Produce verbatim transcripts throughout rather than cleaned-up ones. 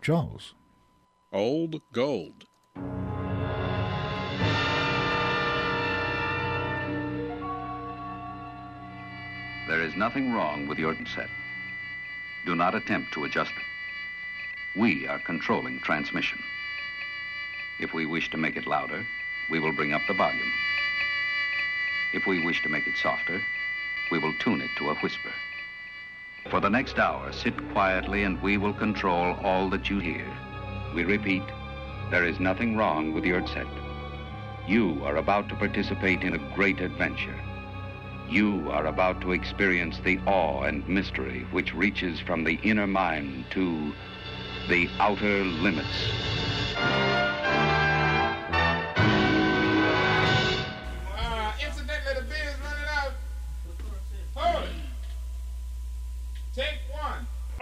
Jaws. Old Gold. There is nothing wrong with your set. Do not attempt to adjust it. We are controlling transmission. If we wish to make it louder, we will bring up the volume. If we wish to make it softer, we will tune it to a whisper. For the next hour, sit quietly and we will control all that you hear. We repeat, there is nothing wrong with your set. You are about to participate in a great adventure. You are about to experience the awe and mystery which reaches from the inner mind to the outer limits. Uh, incidentally, the beer is running out. Hold it. Take one.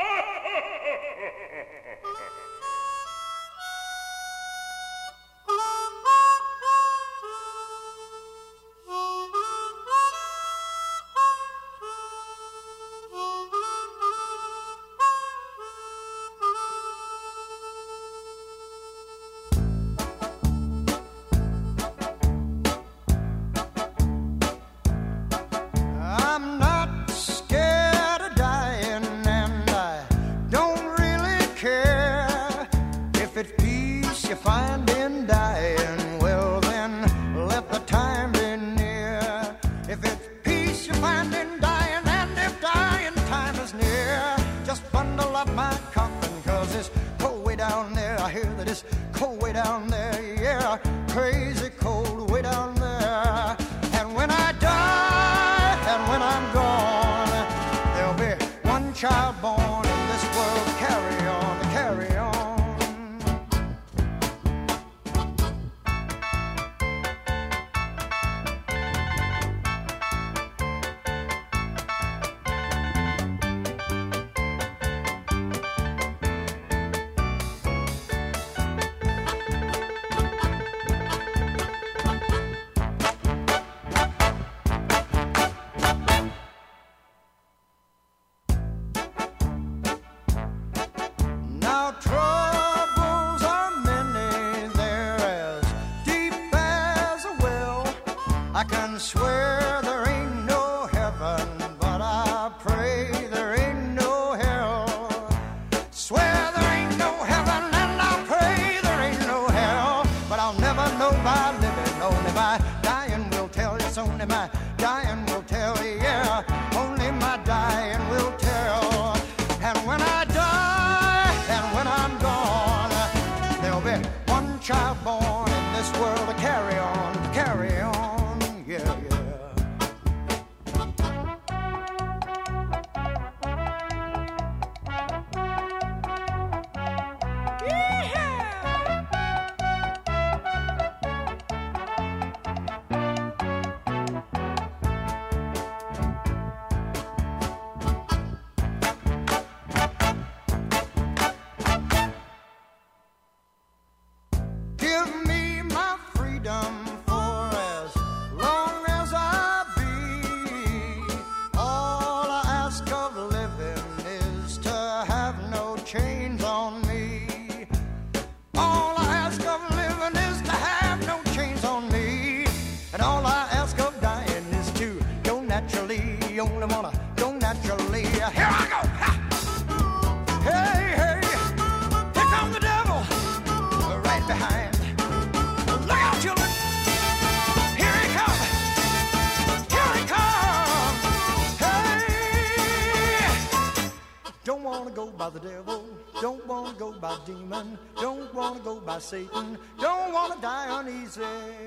Satan, don't want to die uneasy.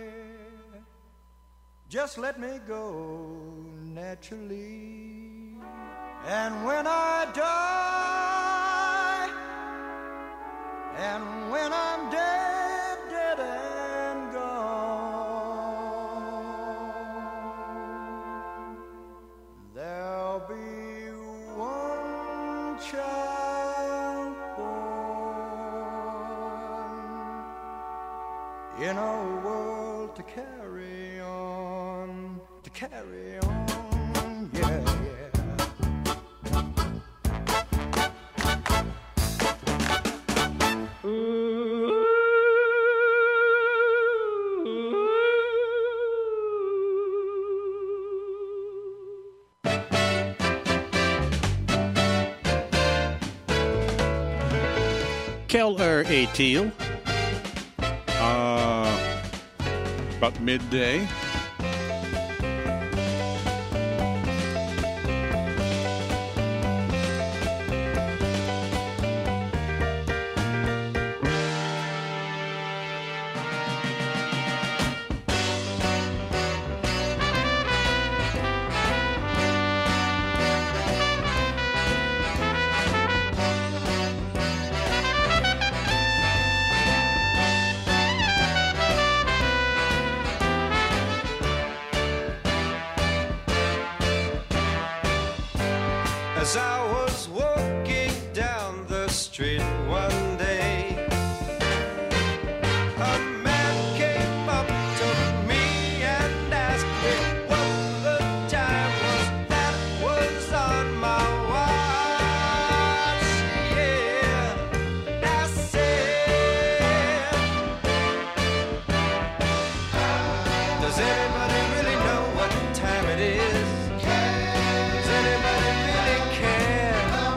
Just let me go naturally. And when I die, and when I'm dead, dead and gone, there'll be one child in a world to carry on, to carry on, yeah, yeah. Kel er Atiel. Uh, about midday. As I was walking down the street one day, a man came up to me and asked me what the time was that was on my watch. Yeah, I said, does anybody really know what time it is? Does anybody really care?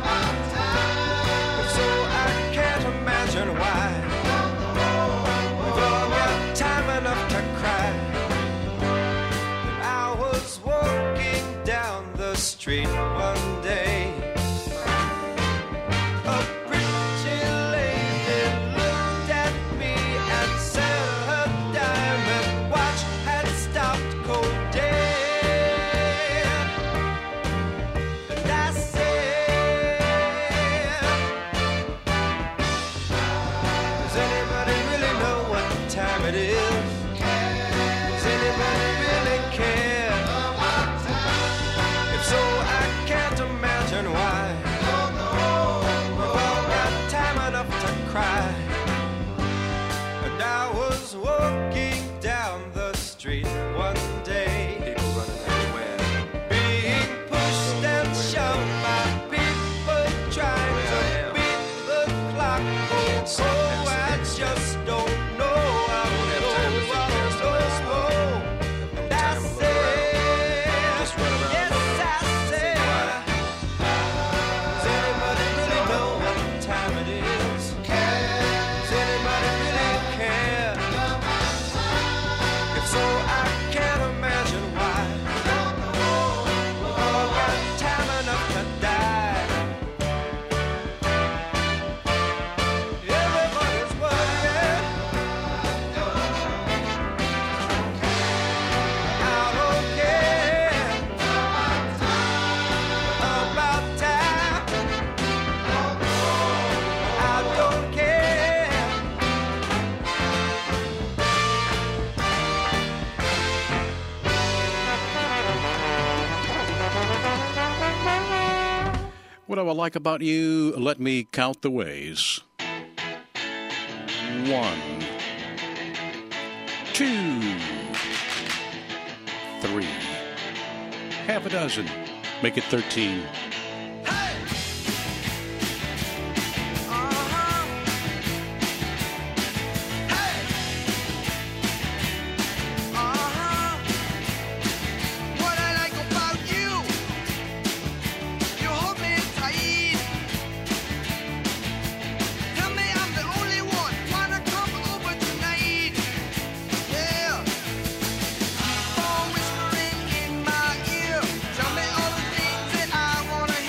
If so, I can't imagine why. We've all got time enough to cry. And I was walking down the street one day. A pretty lady looked at me and said her diamond watch had stopped cold dead. And I said, does anybody really know what time it is? Does anybody really care? If so, I can't imagine why. We've all got time enough to cry. And I was walking down the street one day. People running everywhere. Being pushed and shoved by people trying to beat the clock. Oh, oh, I just don't know. I don't know. I don't know. And I said, yes, I said, does anybody really know what time it is? Does anybody really care? If so, I can't imagine why. We've all got time enough to die. Everybody's worried. I don't care about time. I don't care. What do I like about you? Let me count the ways. One, two, three, half a dozen. Make it thirteen. What I like about you, you hold me tight. Tell me I'm the only one. Wanna come over tonight? Yeah. Phone whispering in my ear. Tell me all the things that I wanna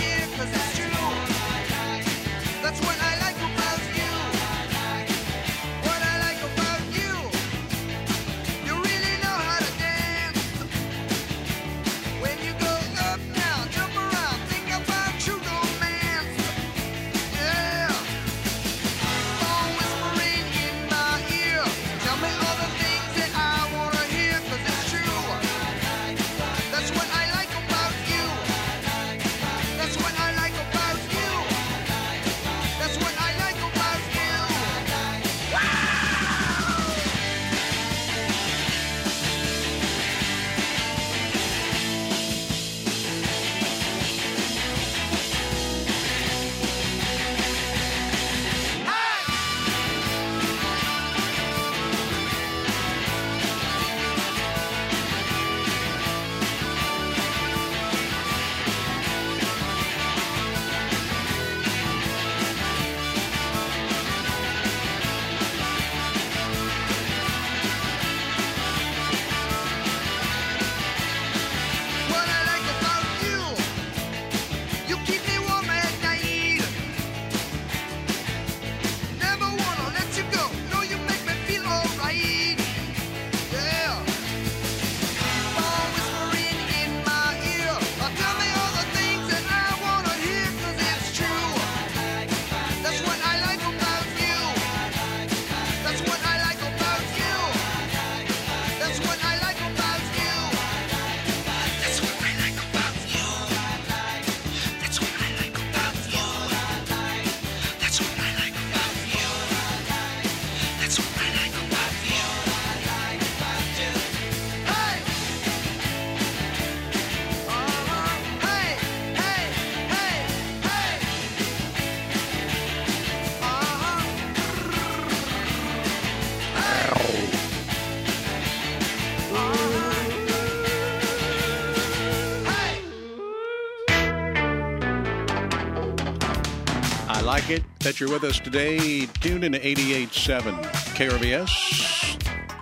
it that you're with us today. Tuned in to eighty-eight point seven K R V S.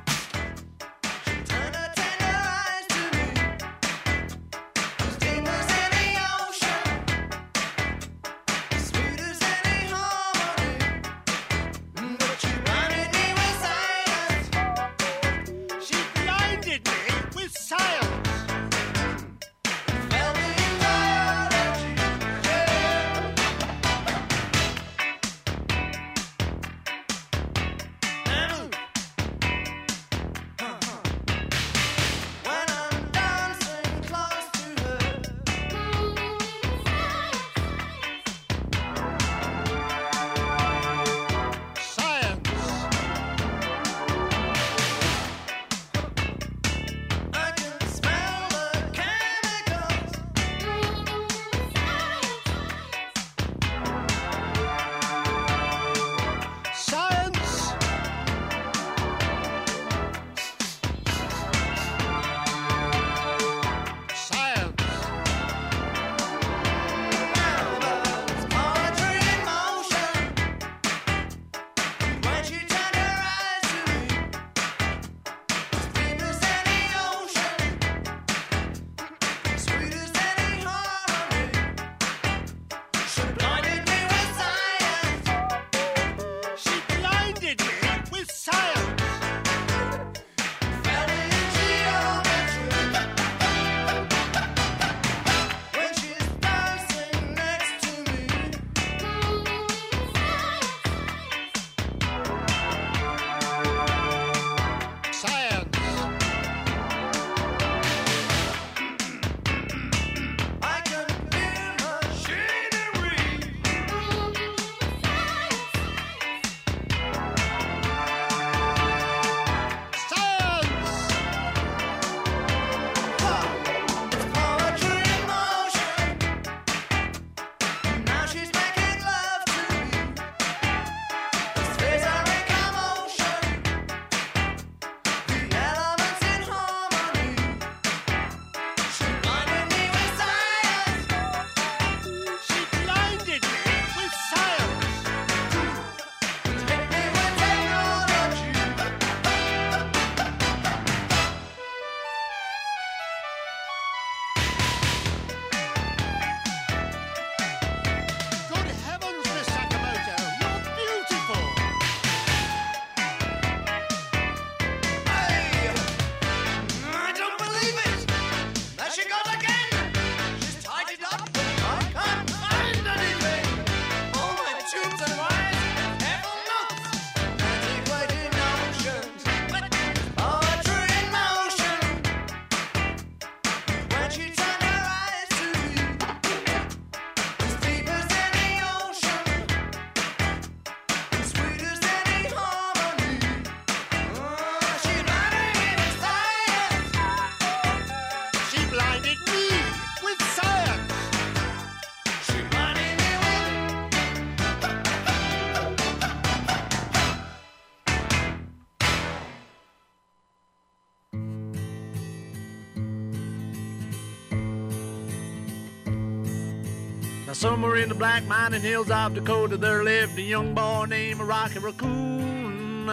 Somewhere in the black mining hills of Dakota, there lived a young boy named Rocky Raccoon.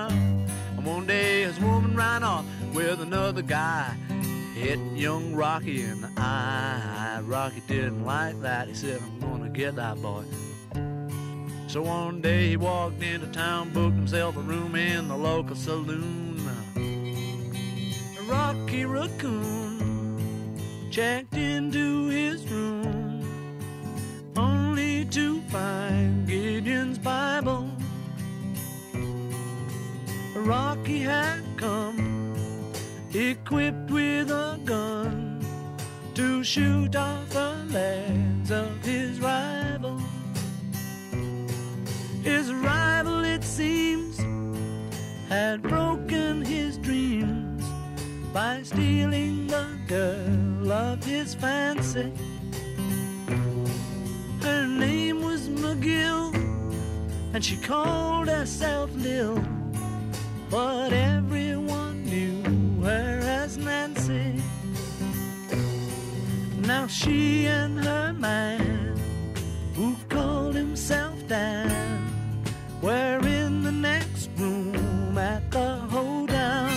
And one day his woman ran off with another guy, hit young Rocky in the eye. Rocky didn't like that. He said, I'm gonna get that boy. So one day he walked into town, booked himself a room in the local saloon. Rocky Raccoon checked into his room, only to find Gideon's Bible. Rocky had come equipped with a gun to shoot off the legs of his rival. His rival, it seems, had broken his dreams by stealing the girl of his fancy. Her name was McGill, and she called herself Lil, but everyone knew her as Nancy. Now she and her man, who called himself stand. We're in the next room at the hoedown.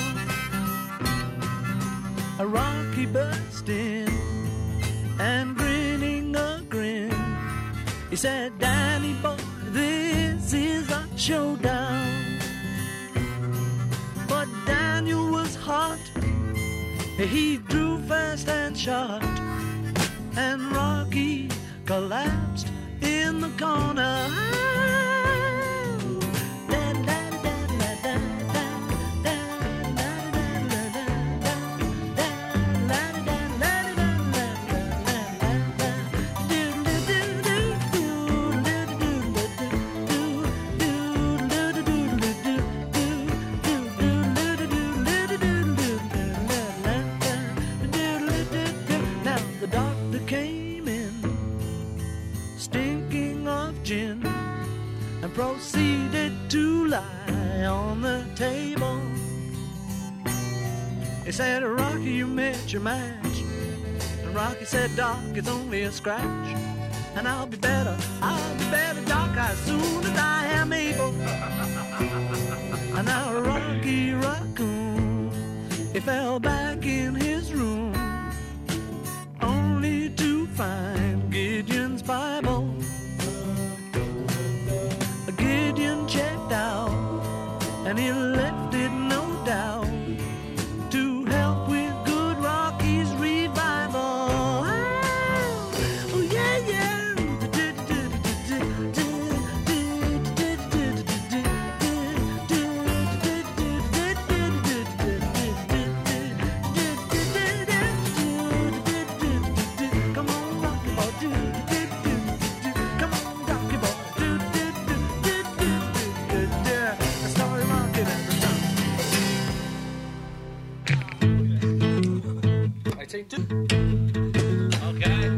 A Rocky burst in and grinning a grin. He said, Danny boy, this is a showdown. But Daniel was hot. He drew fast and shot, and Rocky collapsed in the corner. Proceeded to lie on the table. He said, Rocky, you met your match. And Rocky said, Doc, it's only a scratch. And I'll be better, I'll be better, Doc, as soon as I am able. And now Rocky Raccoon, he fell back in his room, only to find Gideon's Bible. Gideon checked out, and he left it, no doubt, to help with good Rocky's revival. Oh, yeah, yeah. Come on, Rocky boy, come on, Rocky boy. I take two. Okay.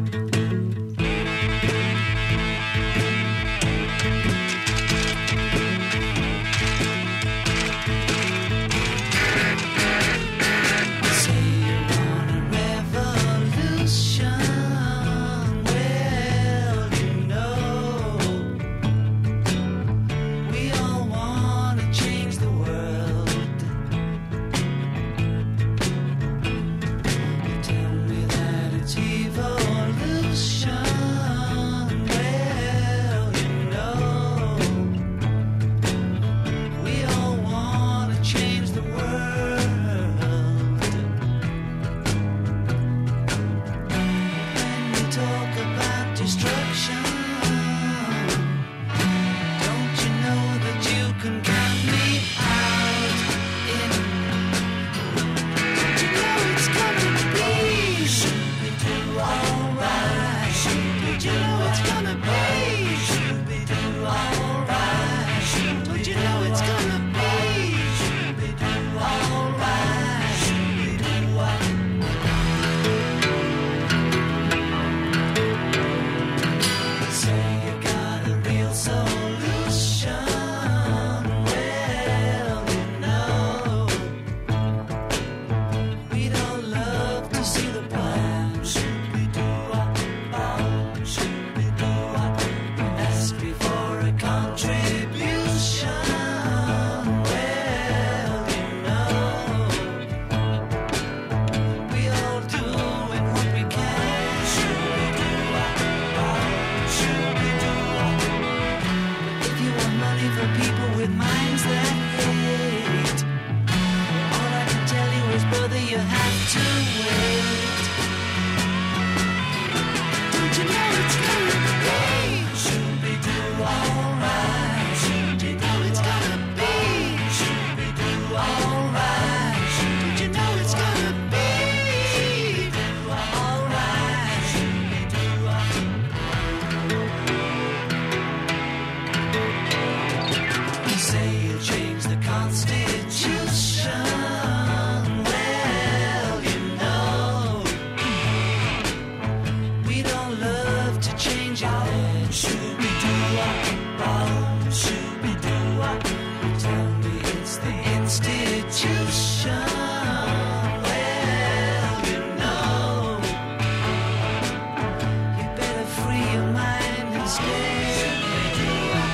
Free your mind and stay.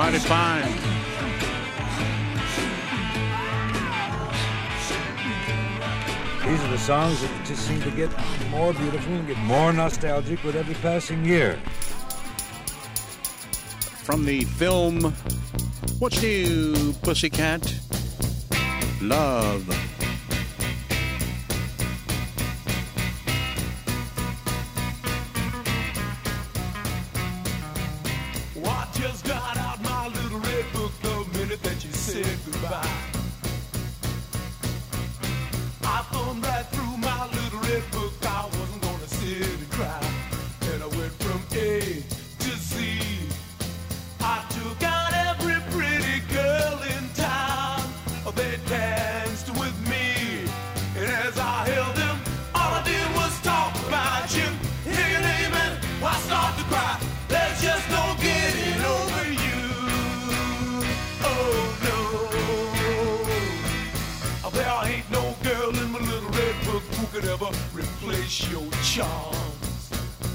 Mighty fine. These are the songs that just seem to get more beautiful and get more nostalgic with every passing year. From the film What's New, Pussycat? Love. Well, I just got out my little red book the minute that you said goodbye. I thumbed right through my little red book. I wasn't gonna sit and cry. And I went from A to Z. I took out every pretty girl in town. They danced with me. And as I held them, all I did was talk about you. Hear your name and I start to cry. There's just no getting over you. Oh no. There ain't no girl in my little red book who could ever replace your charms.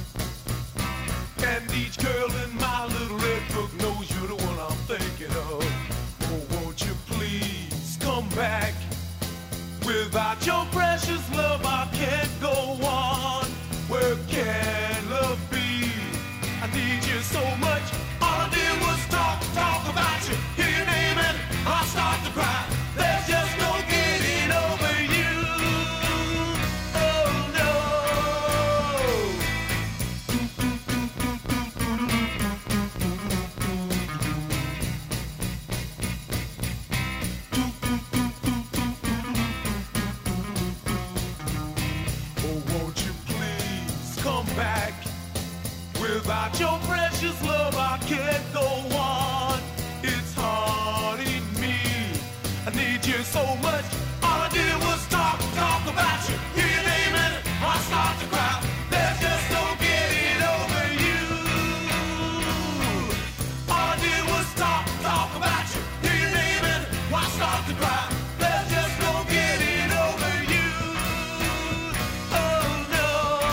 And each girl in my little red book knows you're the one I'm thinking of. Oh, won't you please come back? Without your precious love, I can't go on. Where can love be? I need you so much. All I did was talk, talk about you. Hear your name and I start to cry. There's just no getting over you. Oh no. Oh, won't you please come back? Without your precious love, I can't go on. It's haunting me. I need you so much. All I did was talk, talk about you. Hear your name and I start to cry. There's just no getting over you. All I did was talk, talk about you. Hear your name and I start to cry. There's just no getting over you. Oh no.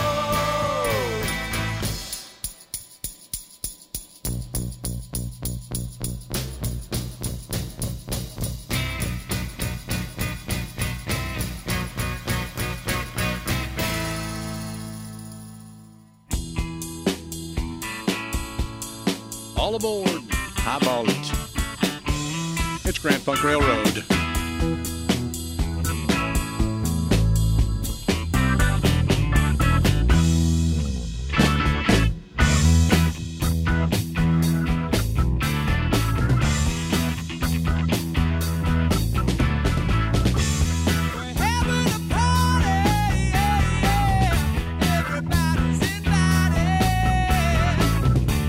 All aboard. Highball it. It's Grand Funk Railroad.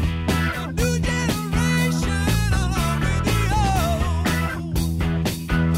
New generation along with the old.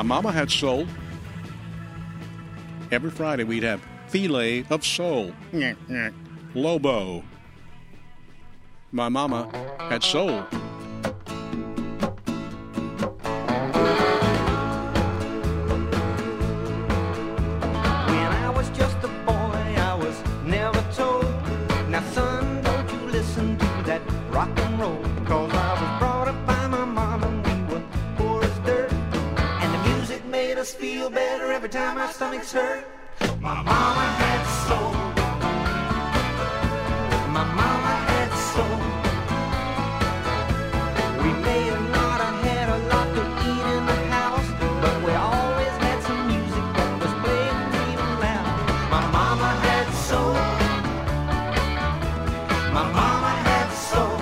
My Mama Had Soul. Every Friday we'd have Filet of Soul. Lobo. My Mama Had Soul. Feel better every time our stomachs hurt. My mama had soul. My mama had soul. We may have not have had a lot to eat in the house, but we always had some music that was playing real loud. My mama had soul. My mama had soul.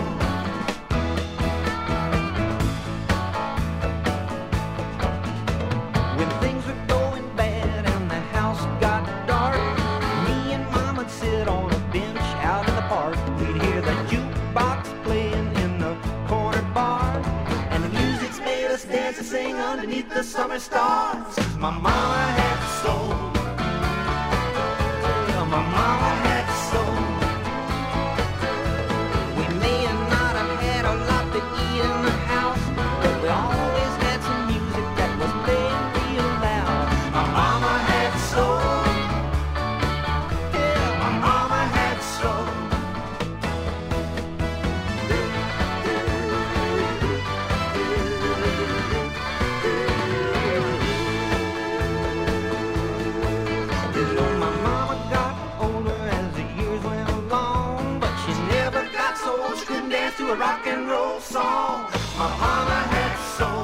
Sing underneath the summer stars. My mama had soul. My mama had soul. We may not have had a lot to eat in the house, but we always had some music that was playing real loud. My mama had soul. Yeah, my mama had soul. To a rock and roll song. My mama had soul.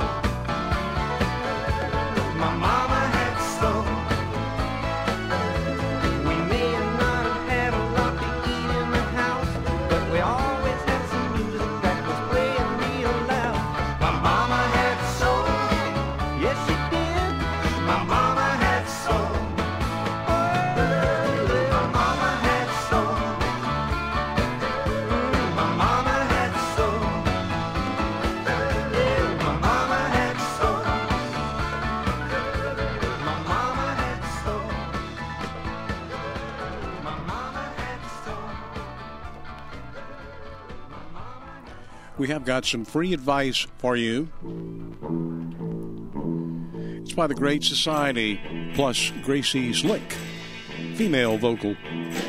My mama had soul. We may not have had a lot to eat in the house, but we always had some music that was playing real loud. My mama had soul. Yes, she did. My mama had soul. Oh, my mama had soul. My mama had soul. We have got some free advice for you. It's by the Great Society plus Gracie Slick, female vocal.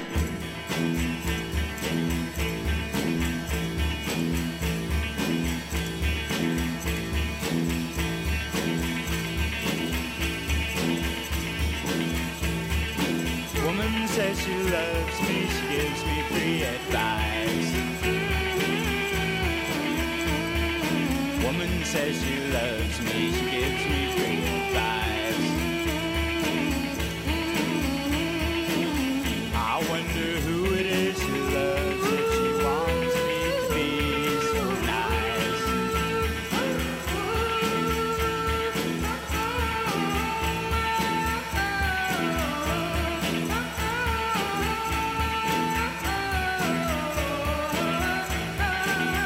Woman says she loves me, she gives me free advice. Woman says she loves me, she gives me free advice. I wonder who it is who loves if she wants me to be so nice.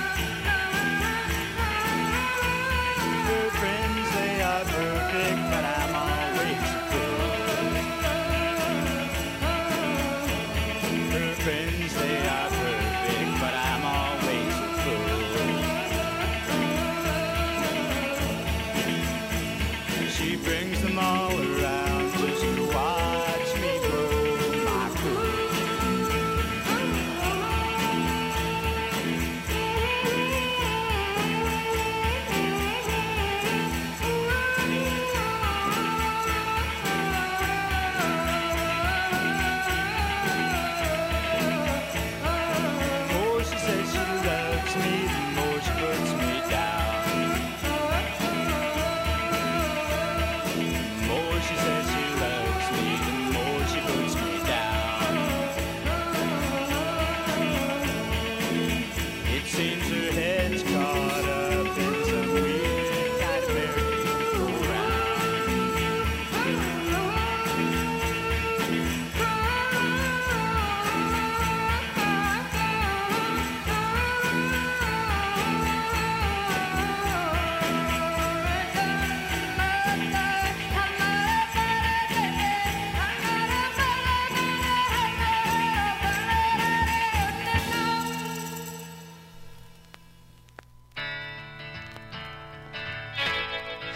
Her friends, they are perfect, but I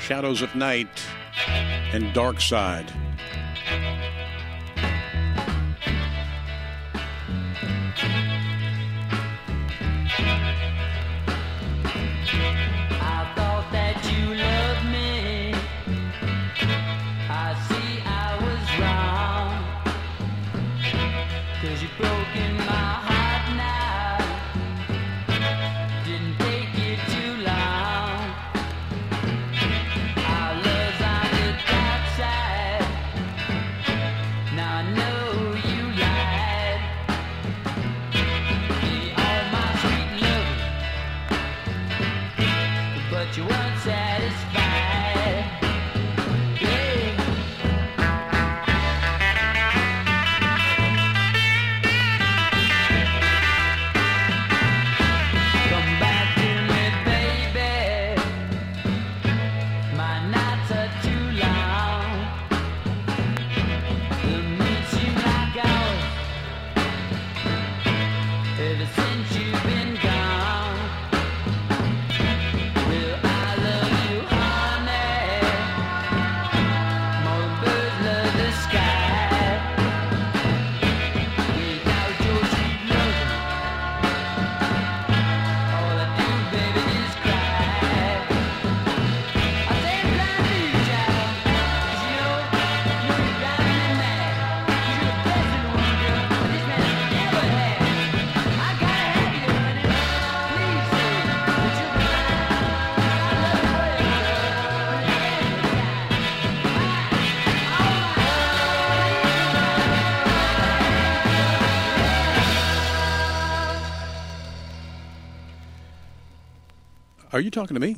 Shadows at Night, and Dark Side. I thought that you loved me. I see I was wrong. 'Cause you've broken my heart now. Didn't take you too long. Our love's on the dark side. Now I know you lied. Be all my sweet love, but you weren't satisfied. Yeah. Come back to me, baby. My nights are too long. The moons seem like hours ever since you've been gone. Well, I love you, honey, more than birds love the sky. Without your sweet love, all I do, baby, is cry. I say I'm blind to you, child, 'cause you know you're driving me mad. 'Cause you're the blessed one, girl, that this man ever had. I gotta have you, honey. Please say that you're the man. I love you, girl, Are you talking to me?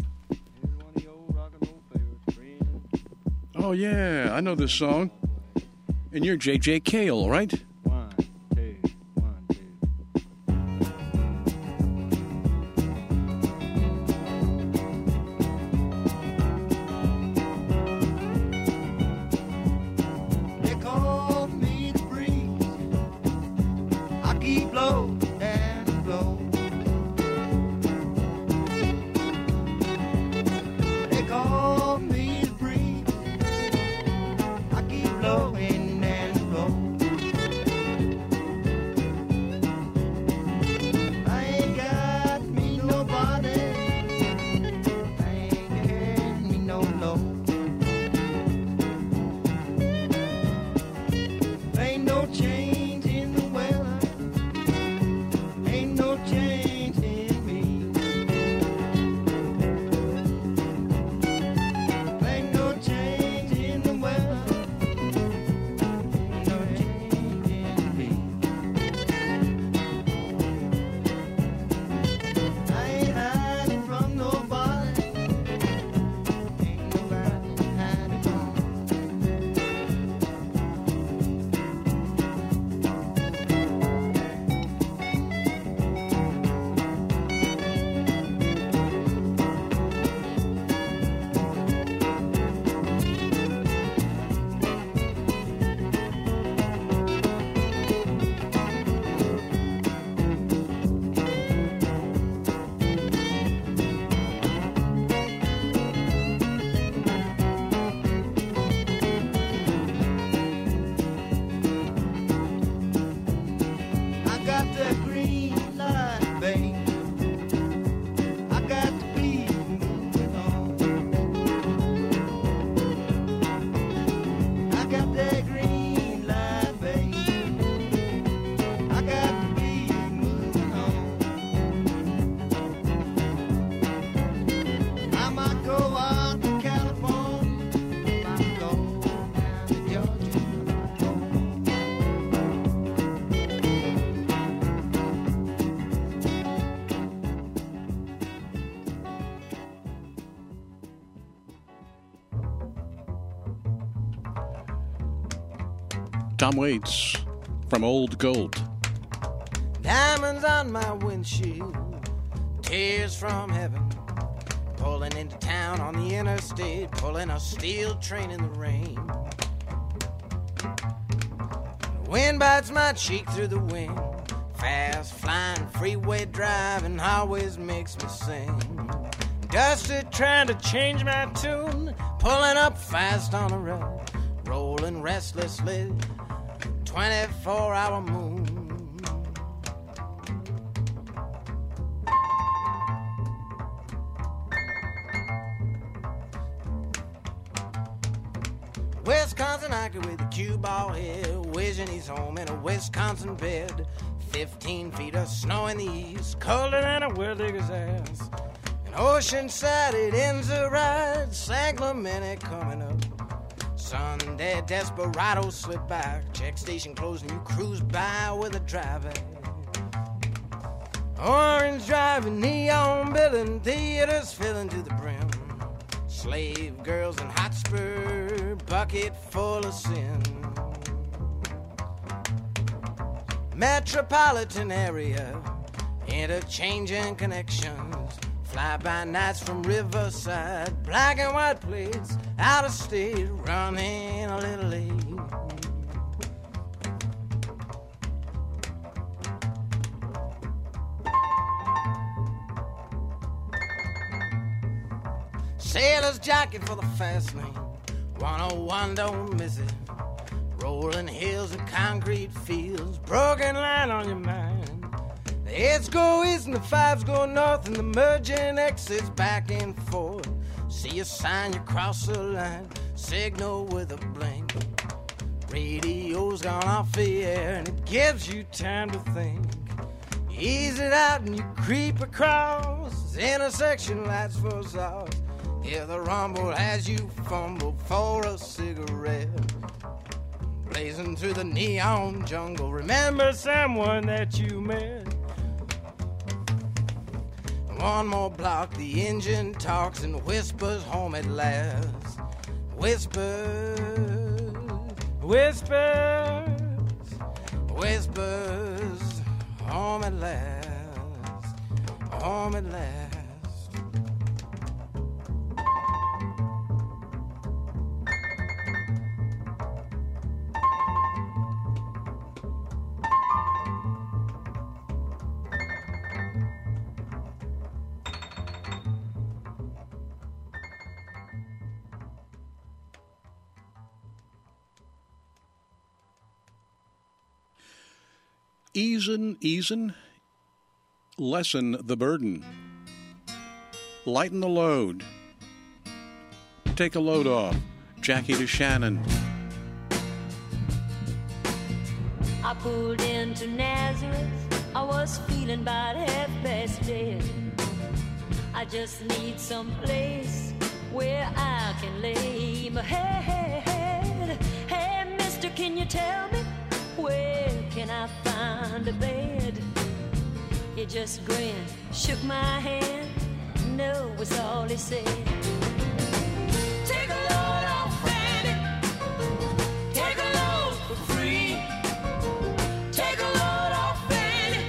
Oh, yeah, I know this song. And you're J J Cale, right? One, two, one, two. They call me the breeze. I keep low and low. They call me the breeze. I keep blowing and low. I ain't got me nobody. I ain't got me no low. Ain't no change in the weather. Ain't no change in me. Ain't no change in the weather. Ain't no change in me. I ain't hiding from nobody. Ain't nobody hiding from me. I got that green light, babe. I got to be moving on. I got that green light, babe. I got to be moving on. I might go out to California. I might go down to Georgia. I might go home. Tom Waits from Old Gold. Diamonds on my windshield, tears from heaven, pulling into town on the interstate, pulling a steel train in the rain. The wind bites my cheek through the wind, fast flying freeway driving always makes me sing. Dusted trying to change my tune, pulling up fast on the road, rolling restlessly, twenty-four hour moon. Wisconsin hiker with a cue ball head, wishing he's home in a Wisconsin bed. Fifteen feet of snow in the east, colder than a well digger's ass. And Oceanside, it ends the ride, Sacramento coming up. Sunday desperados slip by, check station closed and you cruise by with a driver. Orange driving, neon building, theaters filling to the brim. Slave girls in Hotspur, bucket full of sin. Metropolitan area, interchanging connections. Fly-by nights from Riverside, black and white plates, out of state, running a little late. Sailor's jockey for the fast lane, one oh one don't miss it. Rolling hills and concrete fields, broken line on your mind. The eights go east and the fives go north, and the merging exits back and forth. See a sign, you cross the line, signal with a blink. Radio's gone off the air and it gives you time to think. You ease it out and you creep across, intersection lights for stars. Hear the rumble as you fumble for a cigarette. Blazing through the neon jungle, remember someone that you met. One more block, the engine talks and whispers home at last. Whispers, whispers, whispers, home at last, home at last. Easin', easin', lessen the burden. Lighten the load. Take a load off. Jackie to Shannon. I pulled into Nazareth. I was feeling about half past dead. I just need some place where I can lay my head. Hey, mister, can you tell me where can I find a bed? He just grinned, shook my hand. No was all he said. Take a load off, Randy. Take a load for free. Take a load off, Randy.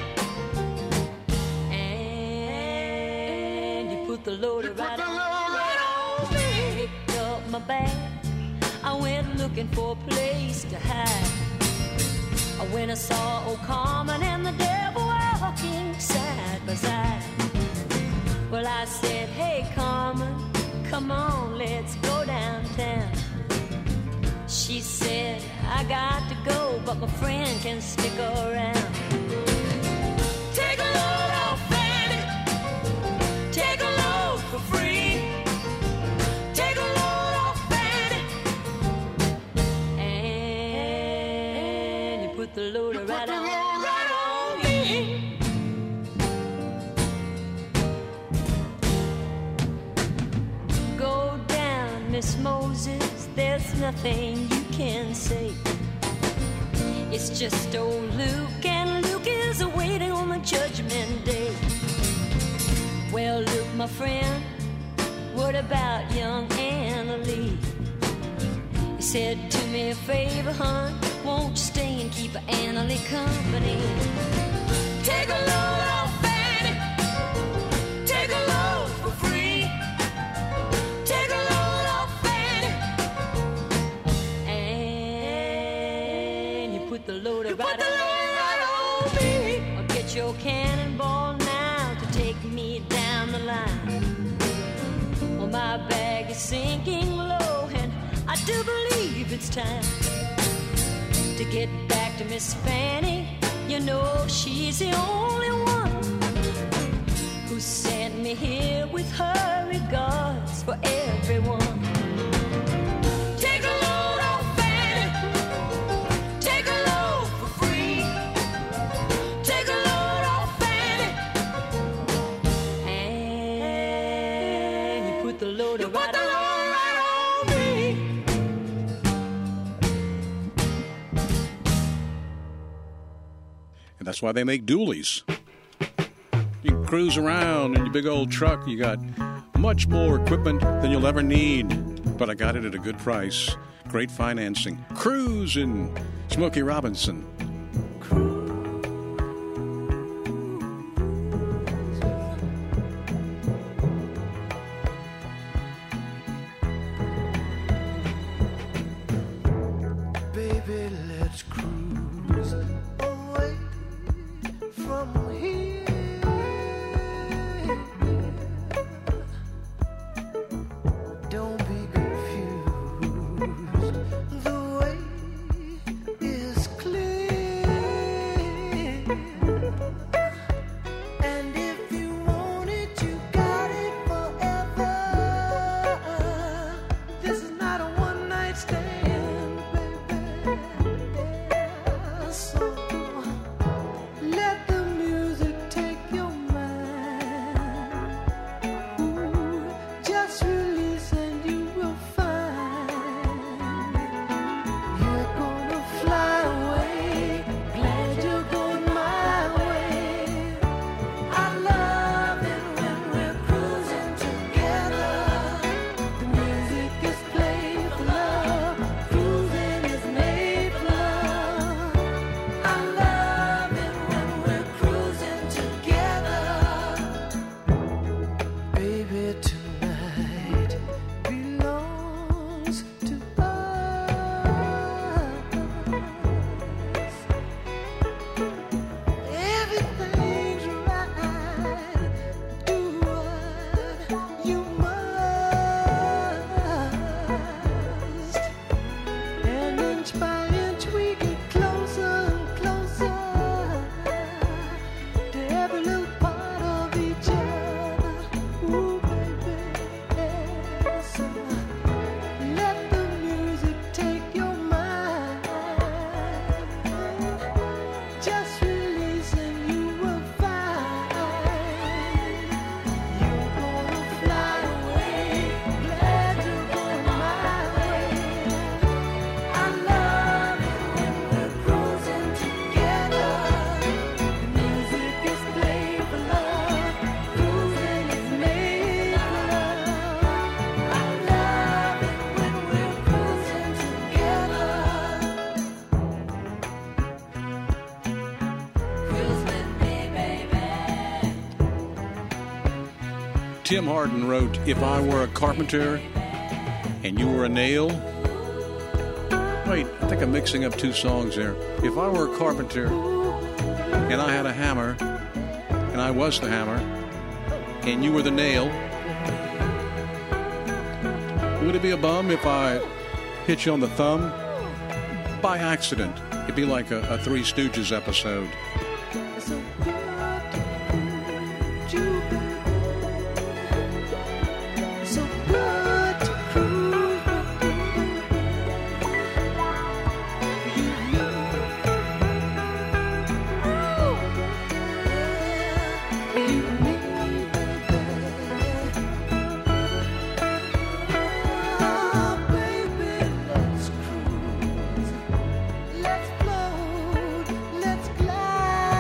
And you put the load You right, put the on, load right on me. Picked up my bag. I went looking for a place to hide. When I saw old Carmen and the devil walking side by side. Well, I said, hey, Carmen, come on, let's go downtown. She said, I got to go, but my friend can stick around. Take a load off, Fanny. Take a load for free. Take a load off, Fanny. And you put the load You right put the on, load right on me. Go down, Miss Moses, there's nothing you can say. It's just old Luke, and Luke is waiting on the judgment day. Well, Luke, my friend, what about young Anna Lee? He said, do me a favor, hon, won't you stay and keep Anna Lee company? Take a load off, Fanny. Take a load for free. Take a load off, Fanny. And you put the load You right put the on, load right on me. or get your cannonball now to take me down the line. my bag is sinking low, and I do believe it's time to get back to Miss Fanny. You know she's the only one who sent me here with her regards for everyone. Take a load off Fanny, take a load for free. Take a load off Fanny, and you put the load right, put the load right on me. And that's why they make dualies. You can cruise around in your big old truck. You got much more equipment than you'll ever need. But I got it at a good price. Great financing. Cruise in Smokey Robinson. Baby, let's cruise away from here. Don't be confused. The way is clear. And if you want it, you got it forever. This is not a one-night stand, baby. So let the music take your mind. Ooh, just release and you will find you're gonna fly away. Glad you're going my way. I love it when we're cruising together. The music is played for love. Cruising is made for love. I love it when we're cruising together. Baby, tonight belongs to us. Everything's right. Do what you must. And inch by inch we get closer and closer to every little part of each other. Ooh, baby, so let the music take your mind. Just release and you will find you're gonna fly away. Glad you're going my way. I love it when we're cruising together. The music is played for love. Cruising is made for love. I love it when we're cruising together. Cruise with me, baby. Tim Hardin wrote, "If I Were a Carpenter and You Were a Nail." Wait, I think I'm mixing up two songs there. If I were a carpenter and I had a hammer and I was the hammer and you were the nail, would it be a bum if I hit you on the thumb? By accident. It'd be like a, a Three Stooges episode. So good to you, baby. So good to cruise with you. You You need, oh, baby, let's cruise. Let's float, let's glide.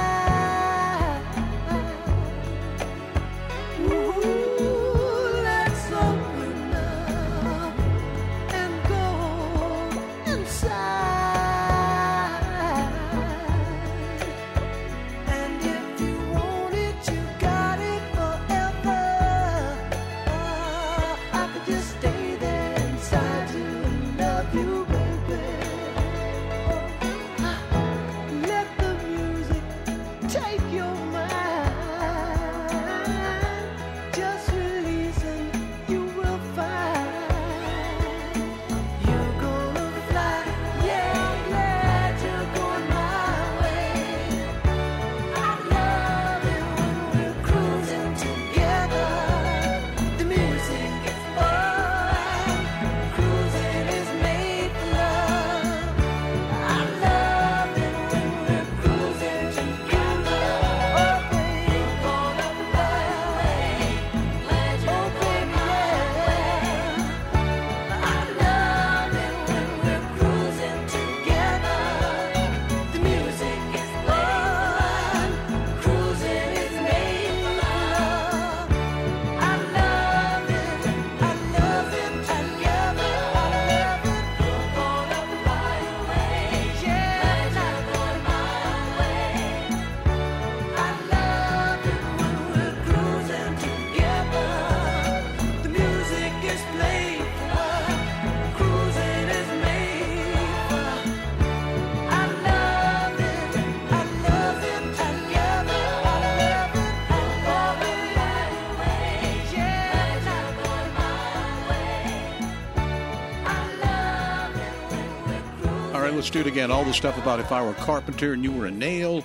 Let's do it again. All the stuff about if I were a carpenter and you were a nail.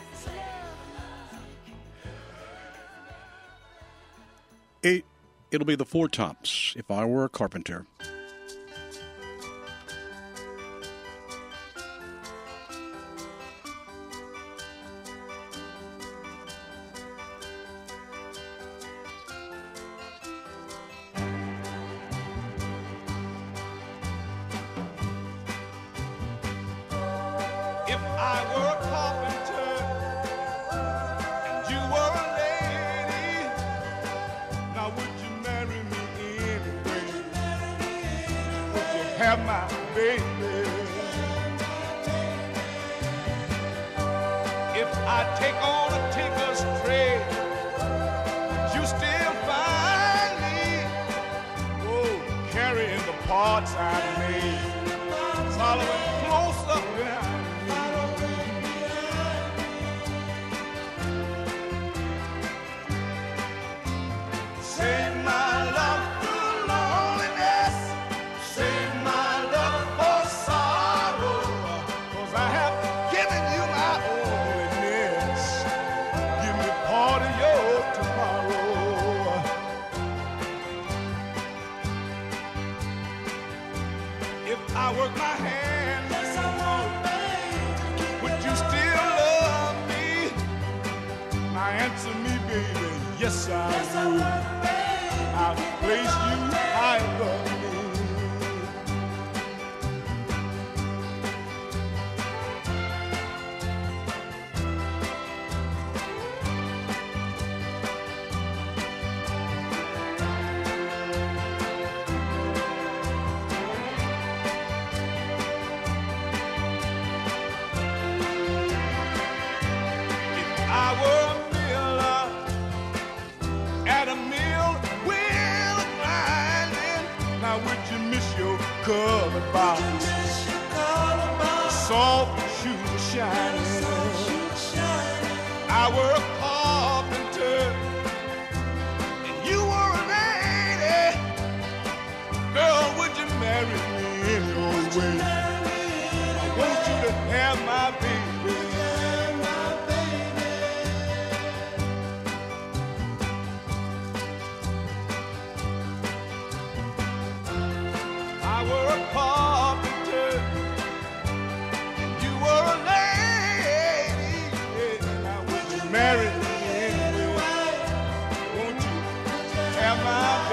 It, it'll be the Four Tops, if I were a carpenter. If I were a carpenter and you were a lady, now would you marry me anyway? Would you have my baby? If I take on a tinker's trade, would you still find me, oh, carrying the parts I made, following close up behind? Save my love through loneliness, save my love for sorrow, 'cause I have given you my onlyness. Give me part of your tomorrow. If I work my hands, yes, I would, would you still love me? Now answer me, baby, yes I yes, would. I would. I'll place you high above me. If I were a miller at a mill, now would you miss your colored bottoms, soft shoes shining? I were a carpenter and you were a lady, girl, would you marry me anyway? I want you to have my baby. I were a carpenter and you were a lady, and I would you marry me anyway? Won't you have my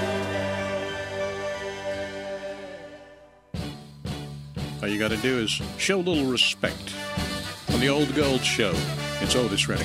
baby? All you got to do is show a little respect. On the Old Gold Show, it's Otis Redding.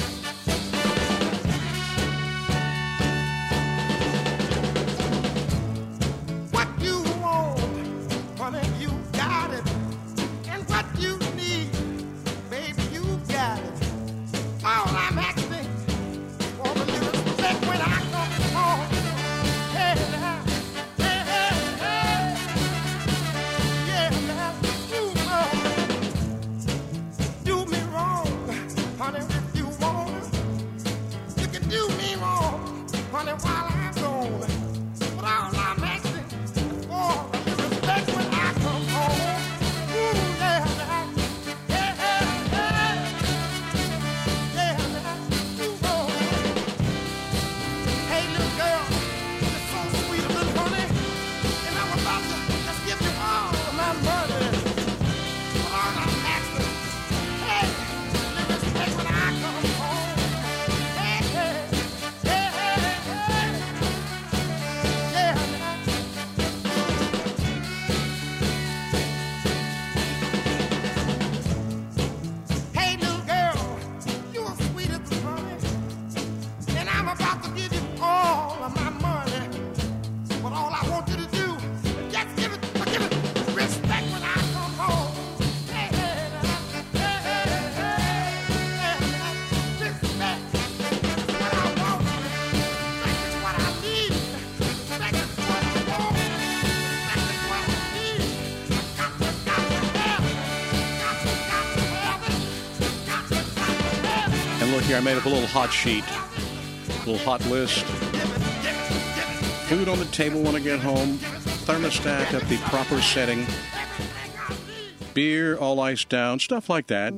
Here, I made up a little hot sheet, a little hot list. Food on the table when I get home, thermostat at the proper setting, beer all iced down, stuff like that.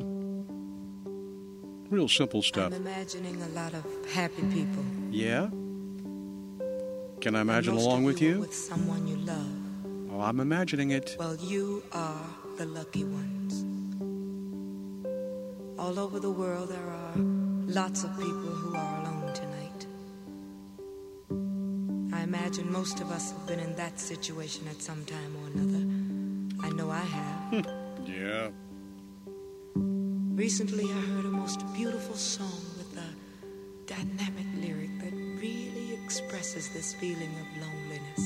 Real simple stuff. I'm imagining a lot of happy people. Yeah? Can I imagine Most along of with you? you? Are with someone you love. Oh, I'm imagining it. Well, you are the lucky ones. All over the world, there are lots of people who are alone tonight. I imagine most of us have been in that situation at some time or another. I know I have. Yeah. Recently, I heard a most beautiful song with a dynamic lyric that really expresses this feeling of loneliness.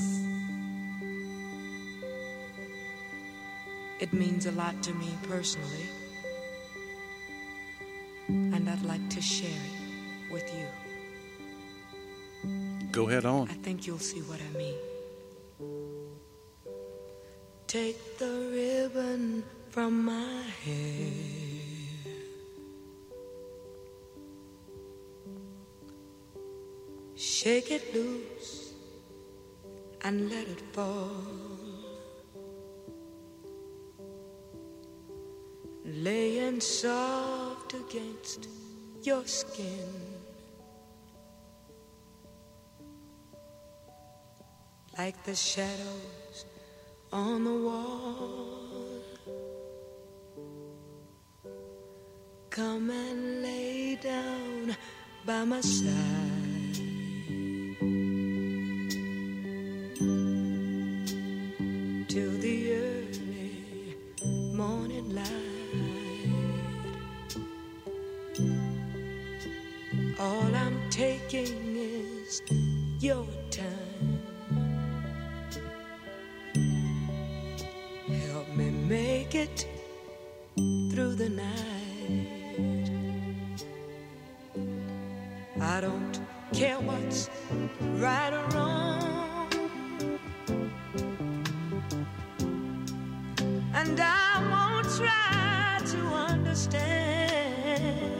It means a lot to me personally, and I'd like to share it with you. Go ahead on. I think you'll see what I mean. Take the ribbon from my hair. Shake it loose and let it fall. Laying soft against your skin. Like the shadows on the wall. Come and lay down by my side. Till the early morning light. All I'm taking is your time. Help me make it through the night. I don't care what's right or wrong, and I won't try to understand.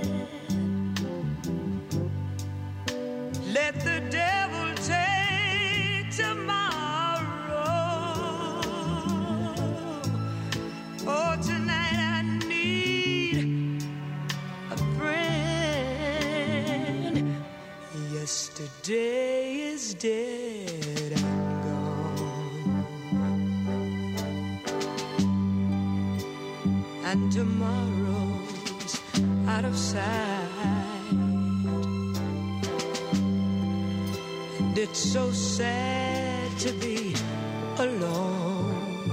Let the devil take tomorrow. Oh, tonight I need a friend. Yesterday is dead and gone, and tomorrow's out of sight. And it's so sad to be alone.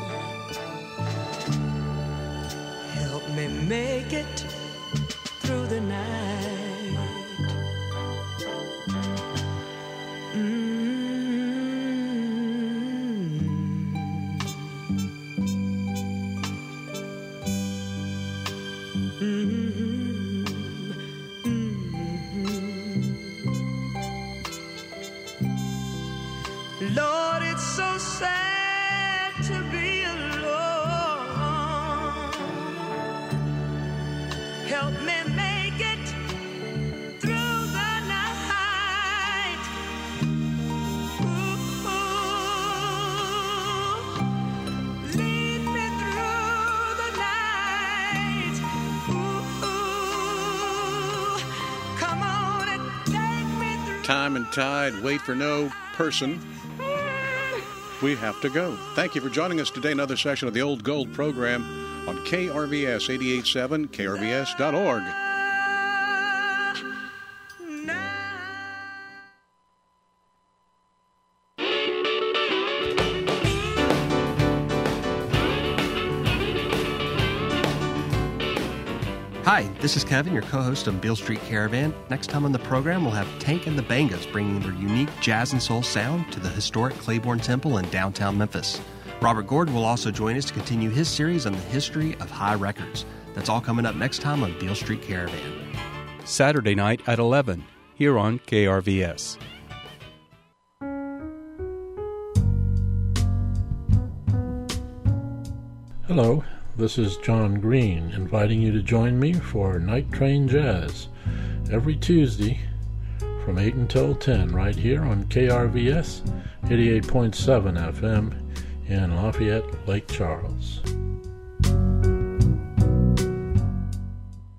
Help me make it through the night. Mm-hmm. Mm-hmm. Mm-hmm. Lord, it's so sad to be alone. Help me make it through the night. Ooh, lead me through the night. Ooh, come on and take me through. Time and tide, wait for no person. We have to go. Thank you for joining us today. Another session of the Old Gold program on K R V S eighty-eight point seven, K R V S dot org. Hi, this is Kevin, your co-host of Beale Street Caravan. Next time on the program, we'll have Tank and the Bangas bringing their unique jazz and soul sound to the historic Claiborne Temple in downtown Memphis. Robert Gordon will also join us to continue his series on the history of high records. That's all coming up next time on Beale Street Caravan. Saturday night at eleven, here on K R V S. Hello. This is John Green, inviting you to join me for Night Train Jazz every Tuesday from eight until ten right here on K R V S eighty-eight point seven F M in Lafayette, Lake Charles.